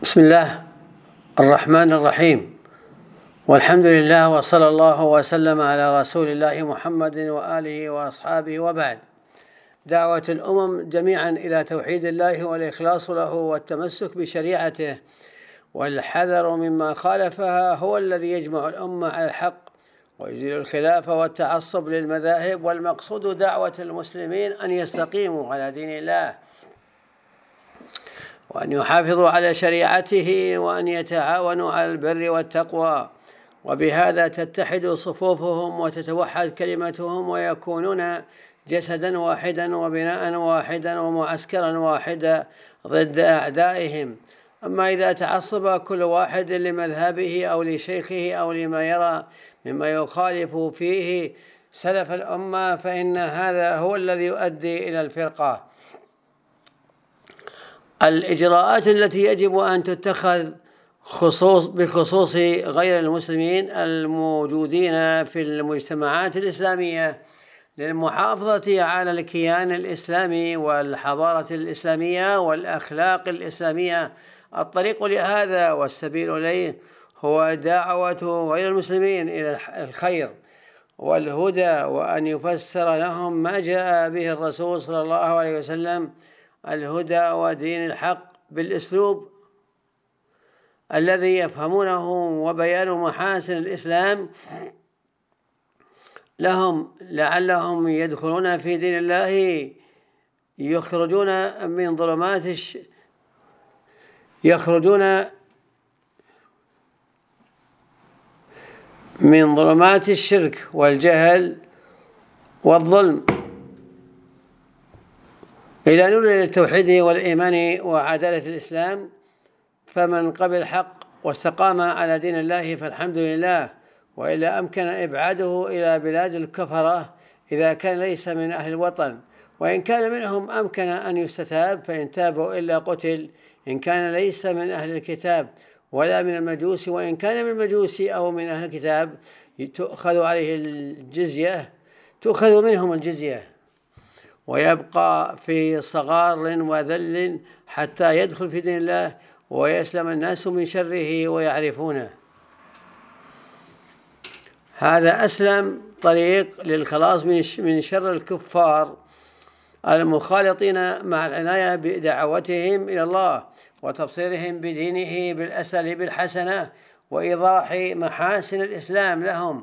بسم الله الرحمن الرحيم، والحمد لله، وصلى الله وسلم على رسول الله محمد وآله وأصحابه، وبعد. دعوة الأمم جميعا إلى توحيد الله والإخلاص له والتمسك بشريعته والحذر مما خالفها هو الذي يجمع الأمة على الحق ويزيل الخلاف والتعصب للمذاهب، والمقصود دعوة المسلمين أن يستقيموا على دين الله وأن يحافظوا على شريعته وأن يتعاونوا على البر والتقوى، وبهذا تتحد صفوفهم وتتوحد كلمتهم ويكونون جسدا واحدا وبناء واحدا ومعسكرا واحدا ضد أعدائهم. أما إذا تعصب كل واحد لمذهبه أو لشيخه أو لما يرى مما يخالف فيه سلف الأمة فإن هذا هو الذي يؤدي إلى الفرقة. الإجراءات التي يجب أن تتخذ بخصوص غير المسلمين الموجودين في المجتمعات الإسلامية للمحافظة على الكيان الإسلامي والحضارة الإسلامية والأخلاق الإسلامية، الطريق لهذا والسبيل إليه هو دعوة غير المسلمين إلى الخير والهدى، وأن يفسر لهم ما جاء به الرسول صلى الله عليه وسلم الهدى ودين الحق بالأسلوب الذي يفهمونه، وبيان محاسن الإسلام لهم لعلهم يدخلون في دين الله يخرجون من ظلمات الشرك والجهل والظلم إلى نور التوحيد والإيمان وعدالة الإسلام. فمن قبل الحق واستقام على دين الله فالحمد لله، وإلا أمكن إبعاده إلى بلاد الكفرة إذا كان ليس من أهل الوطن، وإن كان منهم أمكن أن يستتاب، فإن تابوا إلا قتل إن كان ليس من أهل الكتاب ولا من المجوس، وإن كان من المجوس أو من أهل الكتاب تؤخذ منهم الجزية ويبقى في صغار وذل حتى يدخل في دين الله ويسلم الناس من شره ويعرفونه. هذا أسلم طريق للخلاص من شر الكفار المخالطين مع العناية بدعوتهم إلى الله وتبصيرهم بدينه بالأساليب الحسنة وإيضاح محاسن الإسلام لهم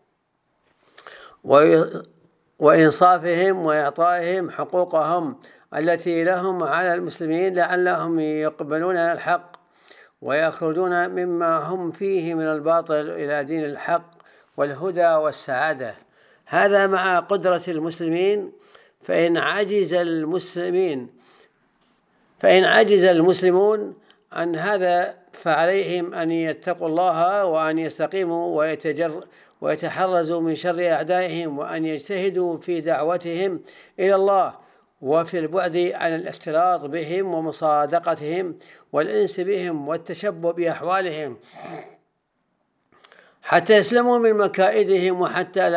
وإنصافهم وإعطائهم حقوقهم التي لهم على المسلمين لعلهم يقبلون الحق ويخرجون مما هم فيه من الباطل إلى دين الحق والهدى والسعادة. هذا مع قدرة المسلمين، فإن عجز المسلمون عن هذا فعليهم أن يتقوا الله وأن يستقيموا ويتحرزوا من شر أعدائهم، وأن يجتهدوا في دعوتهم إلى الله وفي البعد عن الاختلاط بهم ومصادقتهم والإنس بهم والتشبه بأحوالهم حتى يسلموا من مكائدهم، وحتى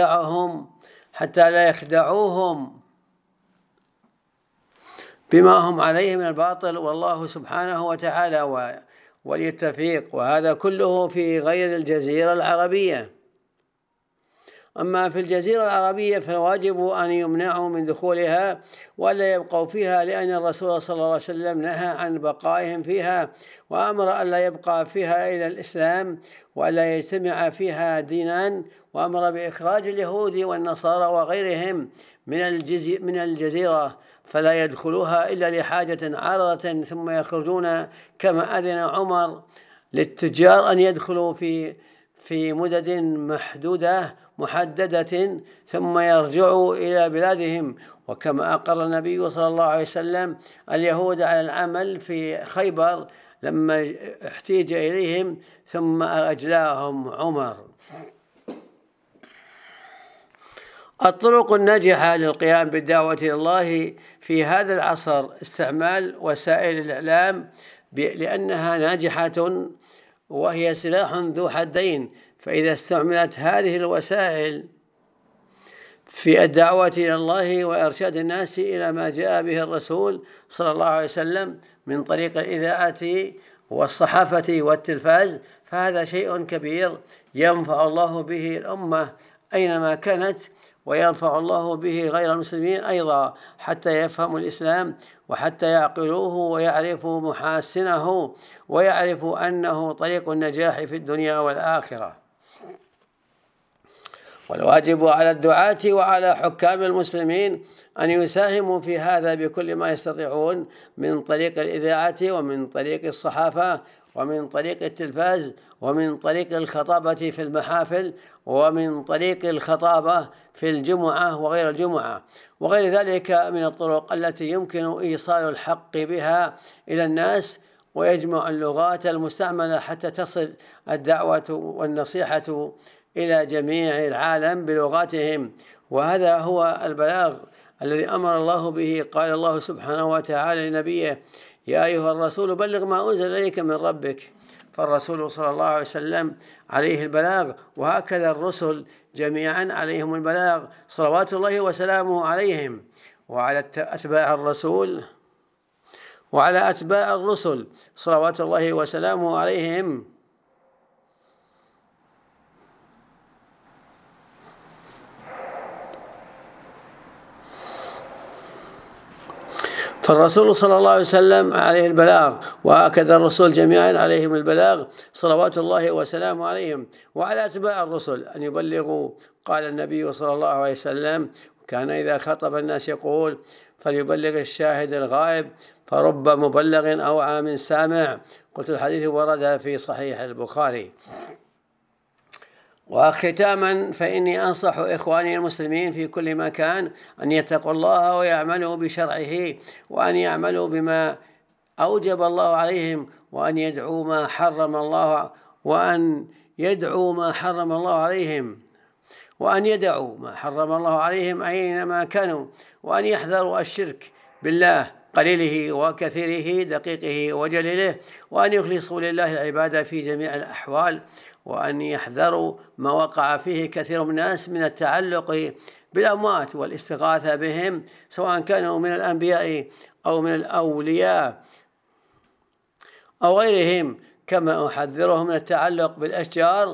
لا يخدعوهم بما هم عليه من الباطل، والله سبحانه وتعالى وليتفيق. وهذا كله في غير الجزيرة العربية. أما في الجزيرة العربية فالواجب أن يمنعوا من دخولها ولا يبقوا فيها، لأن الرسول صلى الله عليه وسلم نهى عن بقائهم فيها وأمر ألا يبقى فيها إلى الإسلام وألا يجتمع فيها دينان، وأمر بإخراج اليهود والنصارى وغيرهم من الجزيرة فلا يدخلوها إلا لحاجة عارضة ثم يخرجون، كما أذن عمر للتجار أن يدخلوا في مدد محددة ثم يرجعوا إلى بلادهم، وكما أقر النبي صلى الله عليه وسلم اليهود على العمل في خيبر لما احتيج إليهم ثم أجلاهم عمر. الطرق الناجحة للقيام بالدعوة إلى الله في هذا العصر استعمال وسائل الإعلام، لأنها ناجحة وهي سلاح ذو حدين، فإذا استعملت هذه الوسائل في الدعوة إلى الله وإرشاد الناس إلى ما جاء به الرسول صلى الله عليه وسلم من طريق الإذاعة والصحافة والتلفاز، فهذا شيء كبير ينفع الله به الأمة أينما كانت، وينفع الله به غير المسلمين أيضا حتى يفهموا الإسلام وحتى يعقلوه ويعرفوا محاسنه ويعرفوا أنه طريق النجاح في الدنيا والآخرة. والواجب على الدعاة وعلى حكام المسلمين أن يساهموا في هذا بكل ما يستطيعون من طريق الإذاعة ومن طريق الصحافة ومن طريق التلفاز ومن طريق الخطابة في المحافل ومن طريق الخطابة في الجمعة وغير الجمعة وغير ذلك من الطرق التي يمكن إيصال الحق بها إلى الناس، ويجمع اللغات المستعملة حتى تصل الدعوة والنصيحة إلى جميع العالم بلغاتهم. وهذا هو البلاغ الذي أمر الله به. قال الله سبحانه وتعالى لنبيه: يا أيها الرسول بلغ ما أنزل إليك من ربك. فالرسول صلى الله عليه وسلم عليه البلاغ، وهكذا الرسل جميعا عليهم البلاغ صلوات الله وسلامه عليهم. وعلى أتباع الرسل صلوات الله وسلامه عليهم فالرسول صلى الله عليه وسلم عليه البلاغ، وهكذا الرسل جميعا عليهم البلاغ صلوات الله وسلامه عليهم. وعلى أتباع الرسل أن يبلغوا. قال النبي صلى الله عليه وسلم: كان إذا خطب الناس يقول: فليبلغ الشاهد الغائب، فرب مبلغ أوعى من سامع. قلت الحديث ورد في صحيح البخاري. وختاما، فإني أنصح إخواني المسلمين في كل مكان أن يتقوا الله ويعملوا بشرعه، وأن يعملوا بما أوجب الله عليهم، وأن يدعوا ما حرم الله عليهم أينما كانوا، وأن يحذروا الشرك بالله قليله وكثيره دقيقه وجليله، وأن يخلصوا لله العبادة في جميع الأحوال، وأن يحذروا ما وقع فيه كثير من الناس من التعلق بالأموات والاستغاثة بهم، سواء كانوا من الأنبياء أو من الأولياء أو غيرهم، كما أحذرهم من التعلق بالأشجار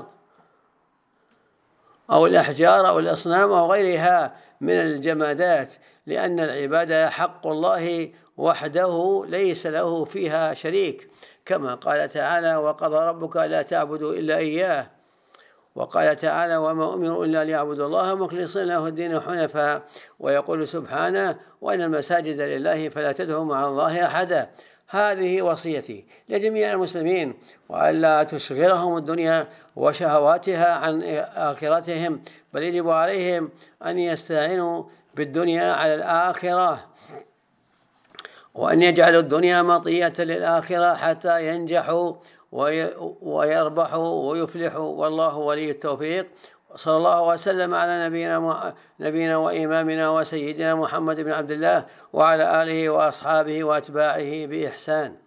أو الأحجار أو الأصنام أو غيرها من الجمادات، لأن العبادة حق الله وحده ليس له فيها شريك، كما قال تعالى: وقضى ربك ألا تعبدوا إلا إياه. وقال تعالى: وما أمروا إلا ليعبدوا الله مخلصين له الدين حنفاء. ويقول سبحانه: وإن المساجد لله فلا تدعوا مع الله أحدا. هذه وصيتي لجميع المسلمين، وألا تشغلهم الدنيا وشهواتها عن آخرتهم، بل يجب عليهم أن يستعينوا بالدنيا على الآخرة، وأن يجعلوا الدنيا مطية للآخرة حتى ينجحوا ويربحوا ويفلحوا، والله ولي التوفيق. صلى الله وسلم على نبينا وإمامنا وسيدنا محمد بن عبد الله وعلى آله وأصحابه وأتباعه بإحسان.